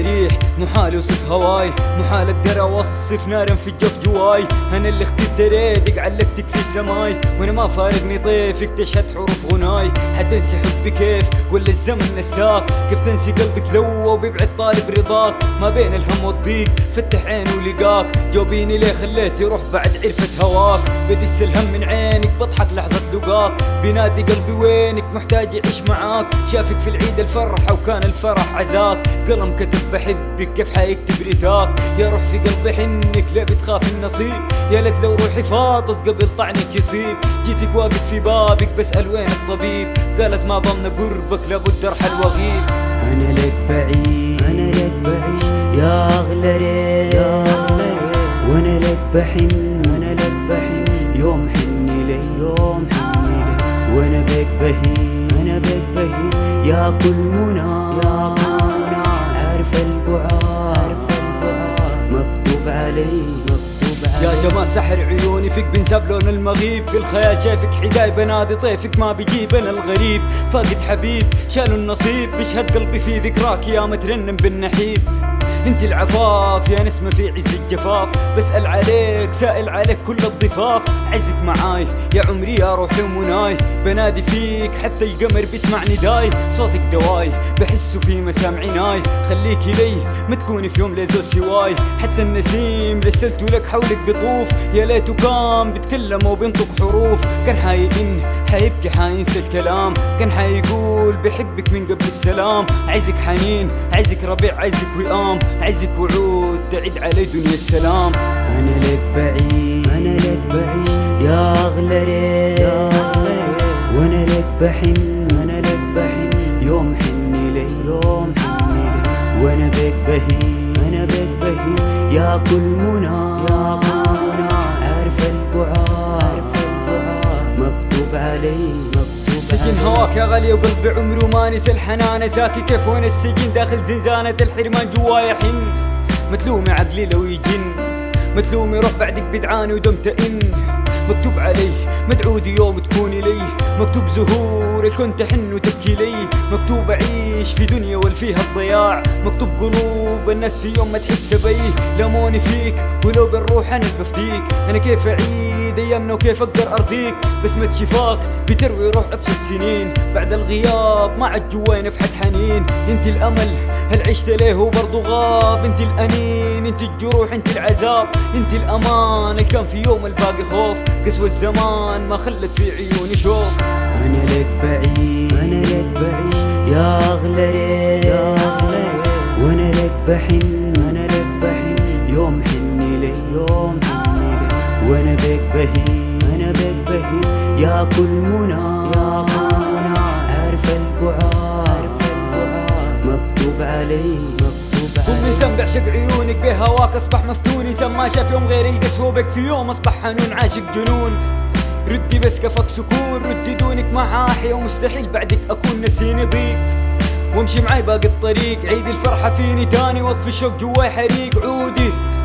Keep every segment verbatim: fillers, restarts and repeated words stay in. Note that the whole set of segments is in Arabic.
جريح محال اوصف هواي، محال اقدر اوصف نارا في الجوف جواي. انا اللي اخترت ريدك علقتك في سماي، وانا ما فارقني طيفك تشهد حروف غناي. حتنسي حبي كيف ولا الزمن نساك، كيف تنسي قلبك لو وبيبعد طالب رضاك. ما بين الهم والضيق فتح عيني ولقاك، جاوبيني ليه خليت يروح بعد عرفة هواك. بدس الهم من عينك بضحك لحظة لقاك، بينادي قلبي وينك محتاج يعيش معاك. شافك في العيد الفرحة وكان الفرح عزاك، قلم كتب بحبك كيف حيكتب رثاك. يا روح في قلبي حنك ليه بتخاف النصيب، يا ليت لو روحي فاضت قبل طعنك يصيب. جيتك واقف في بابك بسأل وين الطبيب، قالت ما ضمن قربك لابد ارحل واغيب. انا لك بعيد انا لك بعيد يا اغلى ريت يا اغلى ريت، وانا لك بحن وانا لك بحن يوم حني لي يوم حني لي. وانا بك بهي انا بك بهي يا كل منى يا كل منى. عارف البعاد عارف البعاد مكتوب علي مكتوب علي. يا جمال سحر عيوني فيك بنساب لون المغيب، في الخيال شايفك حداي بنادي طيفك ما بيجيب انا الغريب. فاقد حبيب شالوا النصيب، بيشهد قلبي في ذكراك يا مترنم بالنحيب. انت العفاف يا نسمة في عز الجفاف، بسأل عليك سائل عليك كل الضفاف. عزك معاي يا عمري يا روحي ومناي، بنادي فيك حتى القمر بيسمع نداي. صوتك دواي بحسه في مسام عناي، خليكي لي ما تكوني في يوم ليزو سواي. حتى النسيم رسلته لك حولك بطوف، يا ليته كان بيتكلم وبينطق حروف. كان حيئن حيبكي حينسى الكلام، كان حيقول بحبك من قبل السلام. عايزك حنين عايزك ربيع عايزك وئام، عايزك وعود تعيد علي دنيا السلام. انا لك بعيد انا لك بعيد يا اغلى ريت يا اغلى ريت، وانا لك بحن وانا لك بحن يوم حني لي يوم حني لي. وانا بك بهي انا بك بهي يا كل منى يا كل منى. عارف البعاد عارف البعاد مكتوب علي مكتوب سجن هواك يا غالي وقلبي عمره ما نسى الحنان. ساكي كيف وانا السجين داخل زنزانة الحرمان جوايا حن. متلومي عقلي لو يجن، متلومي روح بعدك بدعاني ودمت إن. مكتوب علي مدعودي يوم تكوني لي، مكتوب زهور الكون تحن وتبكي لي. مكتوب أعيش في دنيا والفيها الضياع، مكتوب قلوب الناس في يوم ما تحس بي. لموني فيك ولو بالروح أنا بفديك، أنا كيف أعيد أيامنا وكيف أقدر أرضيك. بسمة شفاك بتروي روح عطش السنين، بعد الغياب ما عاد جواي نفحة حنين. انت الأمل هل عشت ليه وبرضو غاب، انت الأنين انت الجروح انت العذاب. انت الأمان اللي كان في يوم الباقي خوف، قسوة الزمان ما خلت في عيوني شوف. انا لك بعيد انا لك بعيد يا اغلى ريت يا اغلى ريت، وانا لك بحن وانا لك بحن يوم حني لي يوم حني لي. وانا بك بهي انا بك بهي يا كل منى يا كل منى. عارف البعاد عارف البعاد مكتوب علي مكتوب علي. كل انسان بعشق عيونك بهواك اصبح مفتون، انسان ما شاف يوم غير القسوة بك في يوم اصبح حنون عاشق جنون. ردي بس كفك سكون ردي دونك ما حاحية، ومستحيل بعدك اكون نسيني ضيق. وامشي معاي باقي الطريق عيد الفرحة فيني تاني، وقف الشوق جواي حريق عودي.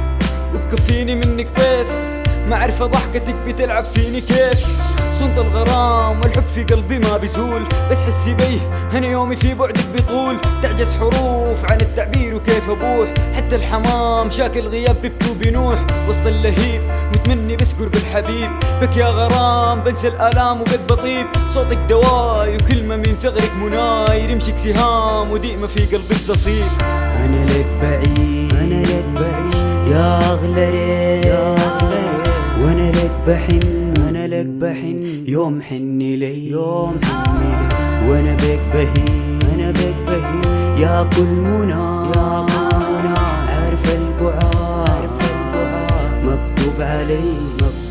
وبكفيني منك طيف ما عارفة ضحكتك بتلعب فيني كيف. صنت الغرام والحب في قلبي ما بيزول، بس حسي بيه هنا يومي في بعدك بيطول. تعجز حروف عن التعبير وكيف ابوح، حتى الحمام شاكل غياب بيبكي وبينوح. وسط اللهيب متمني بس قرب الحبيب، بك يا غرام بنسى الالام وبك بطيب. صوتك دواي وكلمة من ثغرك مناي، رمشك سهام وديمة في قلبك تصيب. انا لك بعيد انا لك بعيد يا اغلى ريت يا اغلى ريت، وانا لك بحن وانا لك بحن يوم حني لي يوم حني لي. وانا بك بهي انا بك بهي يا كل منى يا كل منى. عارف البعاد عارف البعاد مكتوب علي مكتوب